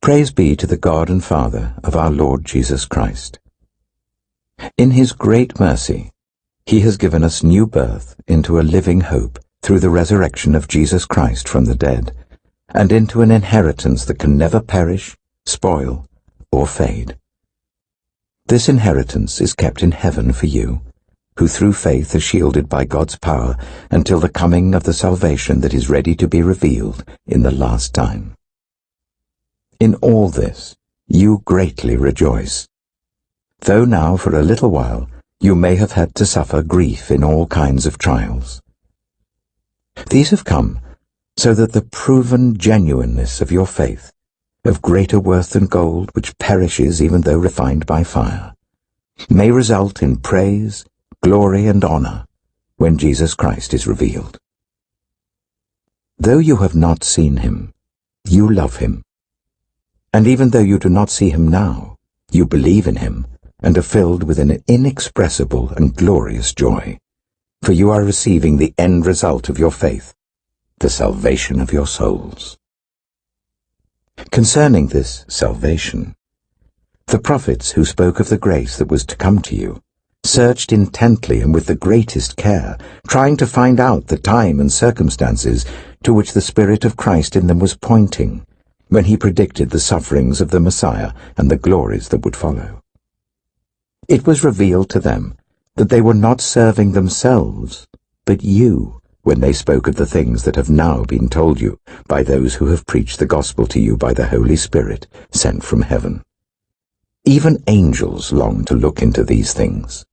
Praise be to the God and Father of our Lord Jesus Christ. In his great mercy, he has given us new birth into a living hope through the resurrection of Jesus Christ from the dead, and into an inheritance that can never perish, spoil, or fade. This inheritance is kept in heaven for you, who through faith are shielded by God's power until the coming of the salvation that is ready to be revealed in the last time. In all this you greatly rejoice, though now for a little while you may have had to suffer grief in all kinds of trials. These have come so that the proven genuineness of your faith, of greater worth than gold which perishes even though refined by fire, may result in praise, glory, and honor when Jesus Christ is revealed. Though you have not seen him, you love him. And even though you do not see him now, you believe in him and are filled with an inexpressible and glorious joy, for you are receiving the end result of your faith, the salvation of your souls. Concerning this salvation, the prophets who spoke of the grace that was to come to you searched intently and with the greatest care, trying to find out the time and circumstances to which the Spirit of Christ in them was pointing, when he predicted the sufferings of the Messiah and the glories that would follow. It was revealed to them that they were not serving themselves, but you, when they spoke of the things that have now been told you by those who have preached the gospel to you by the Holy Spirit sent from heaven. Even angels long to look into these things.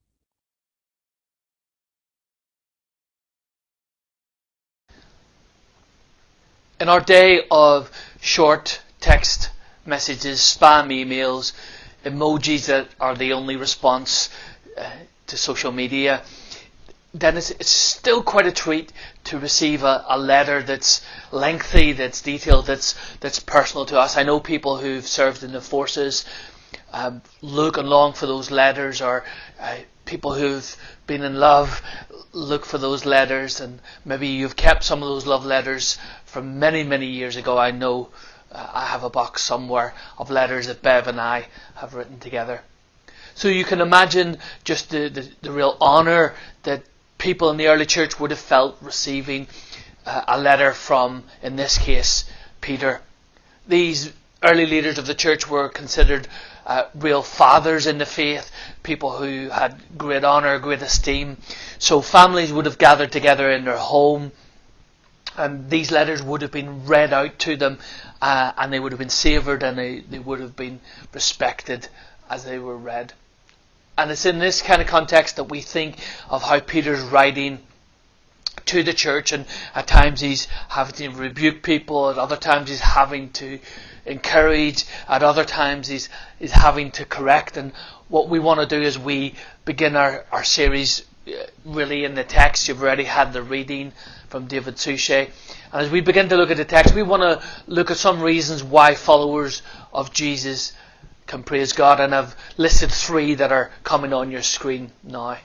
In our day of short text messages, spam emails, emojis that are the only response to social media, then it's still quite a treat to receive a letter that's lengthy, that's detailed, that's personal to us. I know people who've served in the forces look and long for those letters, or people who've been in love look for those letters, and maybe you've kept some of those love letters from many, many years ago. I know I have a box somewhere of letters that Bev and I have written together. So you can imagine just the real honour that people in the early church would have felt receiving a letter from, in this case, Peter. These early leaders of the church were considered real fathers in the faith, people who had great honour, great esteem. So families would have gathered together in their home, and these letters would have been read out to them, and they would have been savoured, and they would have been respected as they were read. And it's in this kind of context that we think of how Peter's writing to the church, and at times he's having to rebuke people, at other times he's having to encourage, at other times he's having to correct. And what we want to do is we begin our series really in the text. You've already had the reading from David Suchet, and as we begin to look at the text, we want to look at some reasons why followers of Jesus can praise God, and I've listed 3 that are coming on your screen now.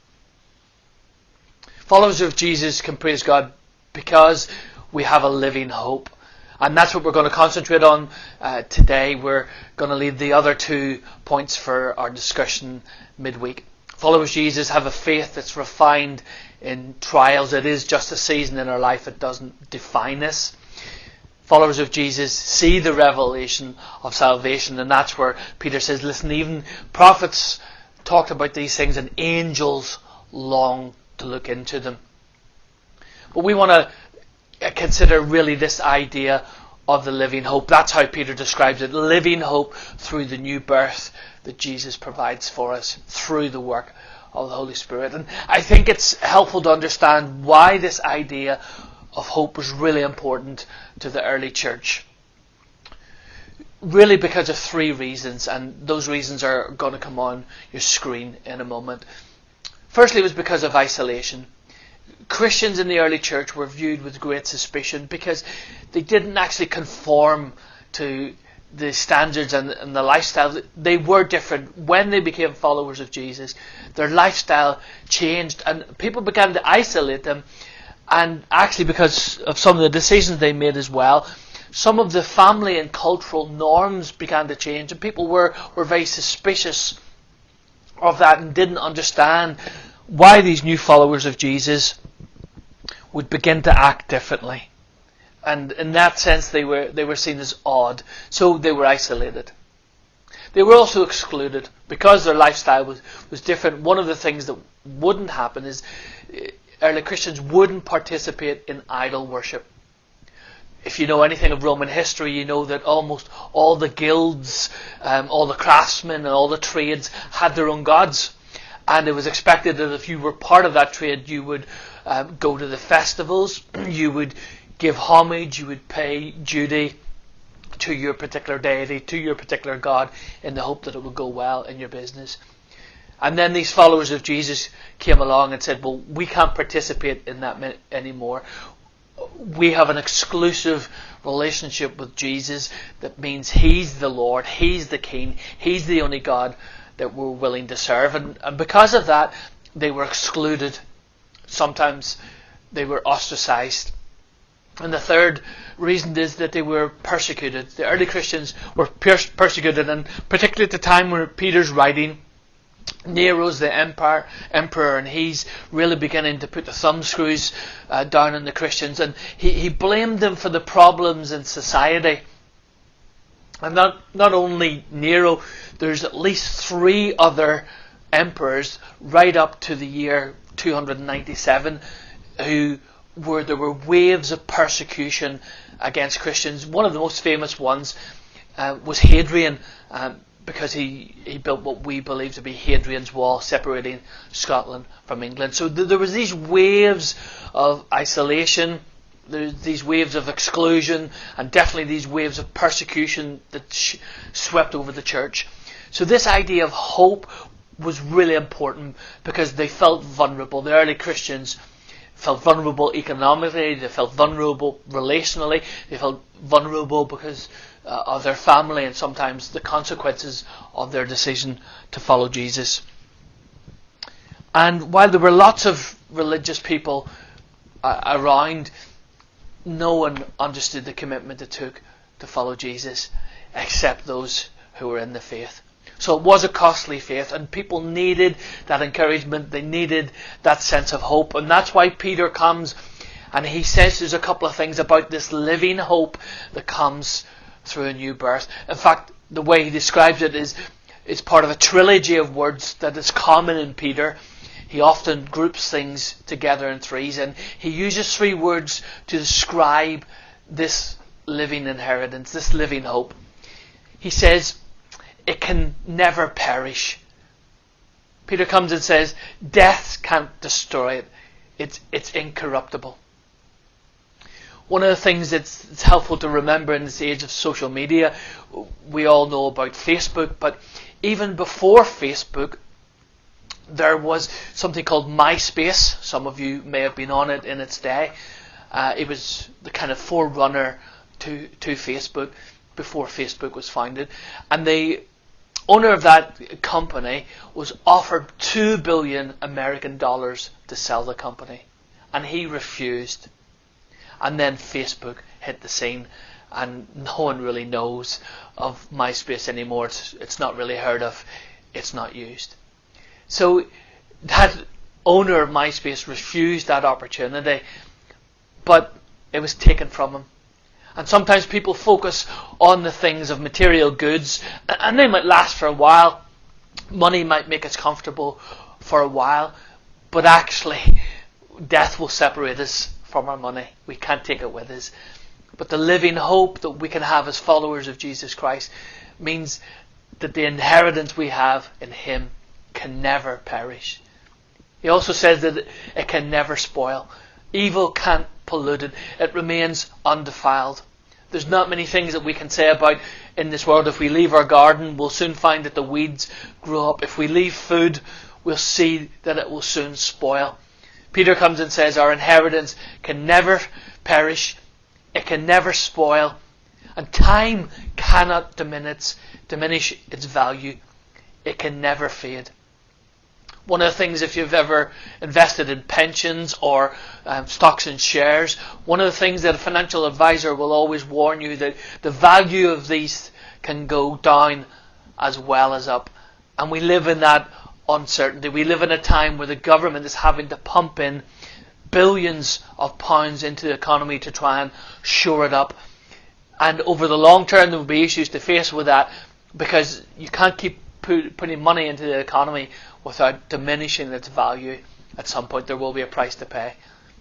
Followers of Jesus can praise God because we have a living hope. And that's what we're going to concentrate on today. We're going to leave the other 2 points for our discussion midweek. Followers of Jesus have a faith that's refined in trials. It is just a season in our life. It doesn't define us. Followers of Jesus see the revelation of salvation, and that's where Peter says, listen, even prophets talked about these things, and angels long to look into them. But we want to consider really this idea of the living hope. That's how Peter describes it, living hope through the new birth that Jesus provides for us through the work of the Holy Spirit. And I think it's helpful to understand why this idea of hope was really important to the early church. Really because of 3 reasons, and those reasons are going to come on your screen in a moment. Firstly, it was because of isolation. Christians in the early church were viewed with great suspicion because they didn't actually conform to the standards and the lifestyle. They were different. When they became followers of Jesus, their lifestyle changed, and people began to isolate them. And actually, because of some of the decisions they made as well, some of the family and cultural norms began to change, and people were very suspicious of that and didn't understand why these new followers of Jesus would begin to act differently. And in that sense, they were seen as odd, so they were isolated. They were also excluded because their lifestyle was different. One of the things that wouldn't happen is early Christians wouldn't participate in idol worship. If you know anything of Roman history, you know that almost all the guilds, all the craftsmen and all the trades had their own gods. And it was expected that if you were part of that trade, you would go to the festivals, you would give homage, you would pay duty to your particular deity, to your particular god, in the hope that it would go well in your business. And then these followers of Jesus came along and said, well, we can't participate in that anymore. We have an exclusive relationship with Jesus that means He's the Lord, He's the King, He's the only God that we're willing to serve. And because of that, they were excluded. Sometimes they were ostracized. And the third reason is that they were persecuted. The early Christians were persecuted, and particularly at the time where Peter's writing, Nero's the emperor, and he's really beginning to put the thumbscrews down on the Christians, and he blamed them for the problems in society. And not only Nero, there's at least 3 other emperors right up to the year 297 there were waves of persecution against Christians. One of the most famous ones was Hadrian, because he built what we believe to be Hadrian's Wall, separating Scotland from England. So there was these waves of isolation, there's these waves of exclusion, and definitely these waves of persecution that swept over the church. So this idea of hope was really important because they felt vulnerable. The early Christians felt vulnerable economically, they felt vulnerable relationally, they felt vulnerable because of their family and sometimes the consequences of their decision to follow Jesus. And while there were lots of religious people around, no one understood the commitment it took to follow Jesus except those who were in the faith. So it was a costly faith, and people needed that encouragement, they needed that sense of hope. And that's why Peter comes and he says there's a couple of things about this living hope that comes through a new birth. In fact, the way he describes it is it's part of a trilogy of words that is common in Peter. He often groups things together in threes, and he uses 3 words to describe this living inheritance, this living hope. He says, it can never perish. Peter comes and says, death can't destroy it. It's incorruptible. One of the things that's helpful to remember in this age of social media, we all know about Facebook, but even before Facebook, there was something called MySpace. Some of you may have been on it in its day. It was the kind of forerunner to Facebook before Facebook was founded. And the owner of that company was offered $2 billion American dollars to sell the company, and he refused. And then Facebook hit the scene, and no one really knows of MySpace anymore. It's not really heard of. It's not used. So that owner of MySpace refused that opportunity, but it was taken from him. And sometimes people focus on the things of material goods, and they might last for a while. Money might make us comfortable for a while, but actually death will separate us from our money. We can't take it with us. But the living hope that we can have as followers of Jesus Christ means that the inheritance we have in Him can never perish. He also says that it can never spoil. Evil can't pollute it. It remains undefiled. There's not many things that we can say about in this world. If we leave our garden, we'll soon find that the weeds grow up. If we leave food, we'll see that it will soon spoil. Peter comes and says our inheritance can never perish. It can never spoil. And time cannot diminish its value. It can never fade. One of the things, if you've ever invested in pensions or stocks and shares, one of the things that a financial advisor will always warn you that the value of these can go down as well as up. And we live in that uncertainty. We live in a time where the government is having to pump in billions of pounds into the economy to try and shore it up. And over the long term there will be issues to face with that, because you can't keep putting money into the economy without diminishing its value. At some point there will be a price to pay.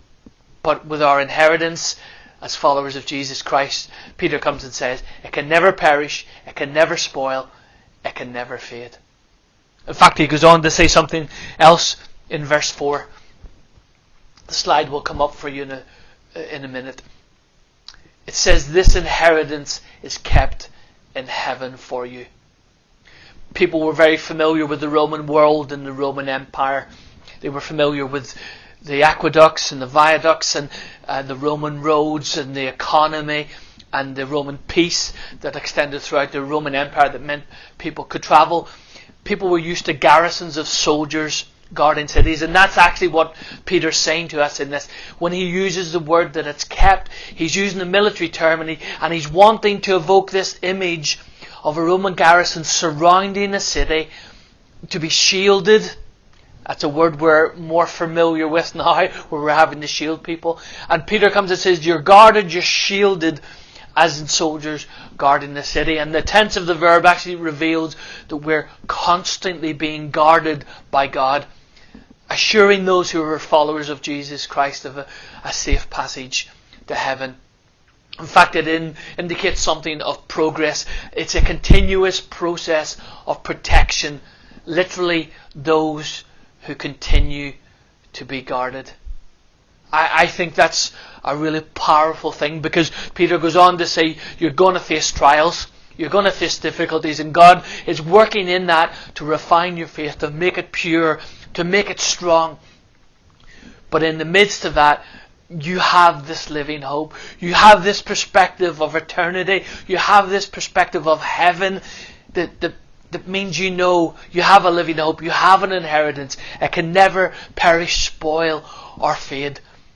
But with our inheritance as followers of Jesus Christ, Peter comes and says, it can never perish, it can never spoil, it can never fade. In fact, he goes on to say something else in verse 4. The slide will come up for you in a minute. It says, this inheritance is kept in heaven for you. People were very familiar with the Roman world and the Roman Empire. They were familiar with the aqueducts and the viaducts and the Roman roads and the economy and the Roman peace that extended throughout the Roman Empire that meant people could travel. People were used to garrisons of soldiers guarding cities, and that's actually what Peter's saying to us in this. When he uses the word that it's kept, he's using a military term, and he's wanting to evoke this image of a Roman garrison surrounding a city to be shielded. That's a word we're more familiar with now, where we're having to shield people. And Peter comes and says, you're guarded, you're shielded, as in soldiers guarding the city. And the tense of the verb actually reveals that we're constantly being guarded by God, assuring those who are followers of Jesus Christ of a safe passage to heaven. In fact, it indicates something of progress. It's a continuous process of protection. Literally, those who continue to be guarded. I think that's a really powerful thing, because Peter goes on to say you're going to face trials, you're going to face difficulties, and God is working in that to refine your faith, to make it pure, to make it strong. But in the midst of that, you have this living hope. You have this perspective of eternity. You have this perspective of heaven that means you know you have a living hope. You have an inheritance. It can never perish, spoil, or fade.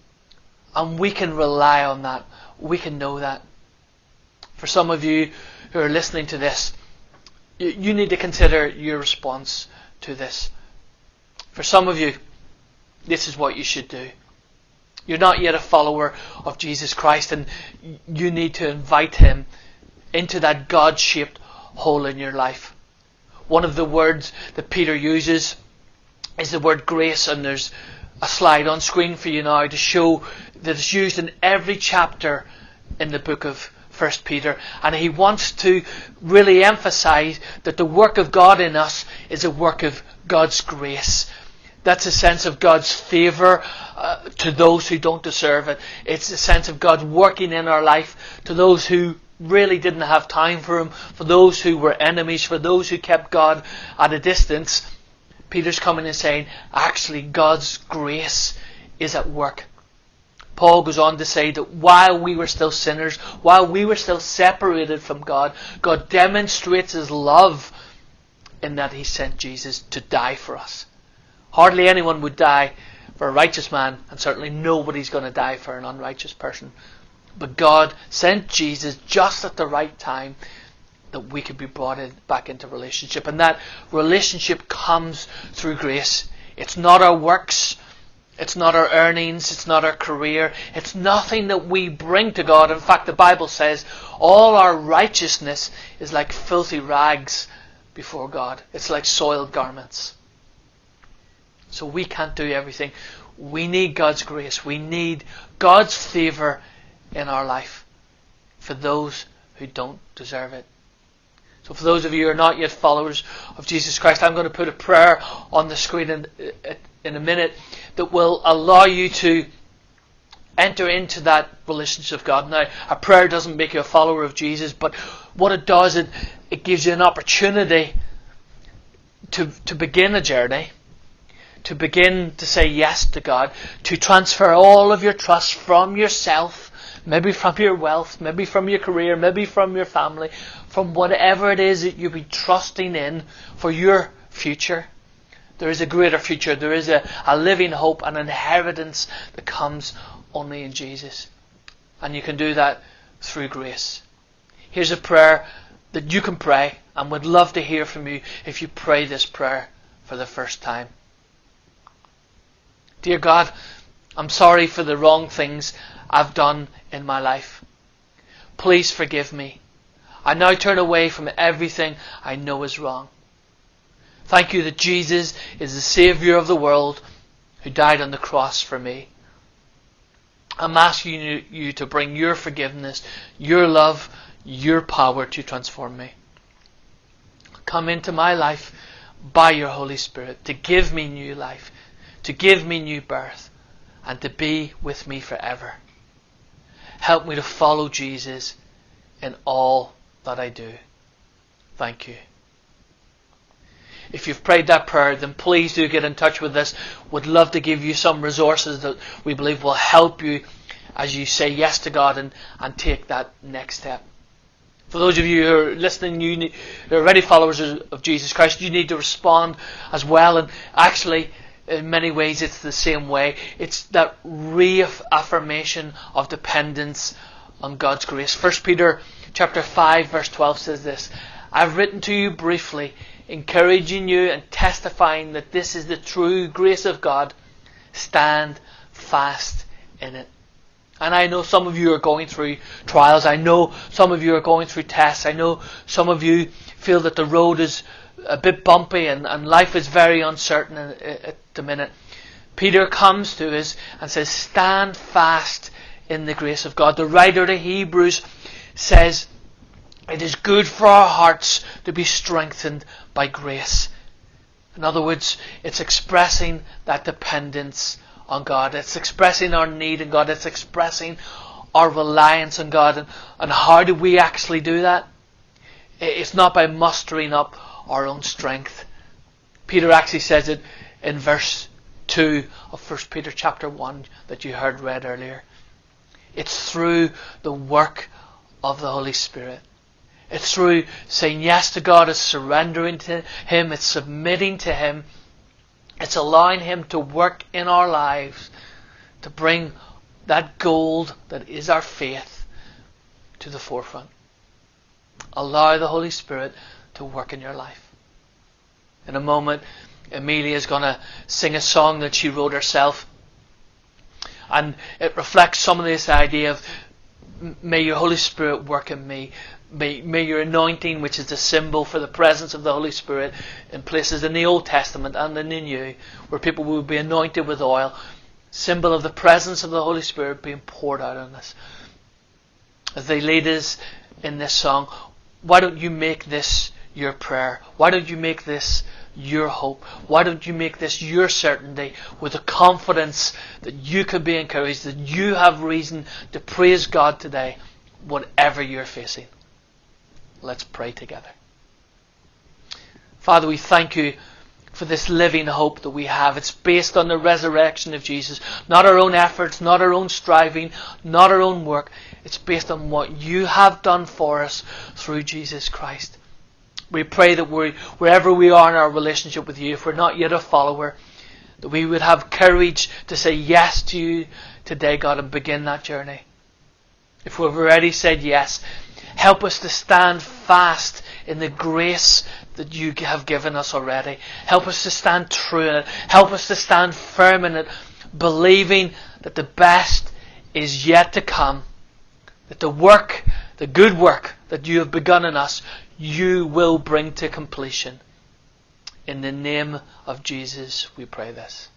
And we can rely on that. We can know that. For some of you who are listening to this, you need to consider your response to this. For some of you, this is what you should do. You're not yet a follower of Jesus Christ, and you need to invite Him into that God-shaped hole in your life. One of the words that Peter uses is the word grace, and there's a slide on screen for you now to show that it's used in every chapter in the book of 1 Peter. And he wants to really emphasize that the work of God in us is a work of God's grace. That's a sense of God's favour to those who don't deserve it. It's a sense of God working in our life to those who really didn't have time for Him, for those who were enemies, for those who kept God at a distance. Peter's coming and saying, actually, God's grace is at work. Paul goes on to say that while we were still sinners, while we were still separated from God, God demonstrates His love in that He sent Jesus to die for us. Hardly anyone would die for a righteous man, and certainly nobody's going to die for an unrighteous person. But God sent Jesus just at the right time that we could be brought back into relationship. And that relationship comes through grace. It's not our works. It's not our earnings. It's not our career. It's nothing that we bring to God. In fact, the Bible says all our righteousness is like filthy rags before God. It's like soiled garments. So we can't do everything. We need God's grace. We need God's favour in our life for those who don't deserve it. So for those of you who are not yet followers of Jesus Christ, I'm going to put a prayer on the screen in a minute that will allow you to enter into that relationship with God. Now, a prayer doesn't make you a follower of Jesus, but what it does, it gives you an opportunity to begin a journey, to begin to say yes to God, to transfer all of your trust from yourself, maybe from your wealth, maybe from your career, maybe from your family, from whatever it is that you'll be trusting in for your future, There is a greater future. There is a living hope, an inheritance that comes only in Jesus. And you can do that through grace. Here's a prayer that you can pray, and would love to hear from you if you pray this prayer for the first time. Dear God, I'm sorry for the wrong things I've done in my life. Please forgive me. I now turn away from everything I know is wrong. Thank you that Jesus is the Saviour of the world who died on the cross for me. I'm asking you to bring your forgiveness, your love, your power to transform me. Come into my life by your Holy Spirit to give me new life, to give me new birth, and to be with me forever. Help me to follow Jesus in all that I do. Thank you. If you've prayed that prayer, then please do get in touch with us. Would love to give you some resources that we believe will help you as you say yes to God and take that next step. For those of you who are listening, who are already followers of Jesus Christ, you need to respond as well. And actually, in many ways, it's the same way. It's that reaffirmation of dependence on God's grace. 1 Peter chapter 5 verse 12 says this: I've written to you briefly, encouraging you and testifying that this is the true grace of God. Stand fast in it. And I know some of you are going through trials. I know some of you are going through tests. I know some of you feel that the road is a bit bumpy and life is very uncertain at the minute. Peter comes to us and says, stand fast in the grace of God. The writer to Hebrews says, it is good for our hearts to be strengthened by grace. In other words, it's expressing that dependence on God. It's expressing our need in God. It's expressing our reliance on God. And how do we actually do that? It's not by mustering up our own strength. Peter actually says it in verse 2 of 1 Peter chapter 1 that you heard read earlier. It's through the work of the Holy Spirit. It's through saying yes to God, it's surrendering to Him, it's submitting to Him. It's allowing Him to work in our lives to bring that gold that is our faith to the forefront. Allow the Holy Spirit to work in your life. In a moment, Amelia is going to sing a song that she wrote herself. And it reflects some of this idea of, may your Holy Spirit work in me. May your anointing, which is the symbol for the presence of the Holy Spirit in places in the Old Testament and in the New, where people will be anointed with oil, symbol of the presence of the Holy Spirit being poured out on us. As they lead us in this song, why don't you make this your prayer? Why don't you make this your hope? Why don't you make this your certainty, with the confidence that you can be encouraged, that you have reason to praise God today, whatever you're facing. Let's pray together. Father, we thank you for this living hope that we have. It's based on the resurrection of Jesus. Not our own efforts, not our own striving, not our own work. It's based on what you have done for us through Jesus Christ. We pray that wherever we are in our relationship with you, if we're not yet a follower, that we would have courage to say yes to you today, God, and begin that journey. If we've already said yes, help us to stand fast in the grace that you have given us already. Help us to stand true in it. Help us to stand firm in it, believing that the best is yet to come. That the good work that you have begun in us, you will bring to completion. In the name of Jesus, we pray this.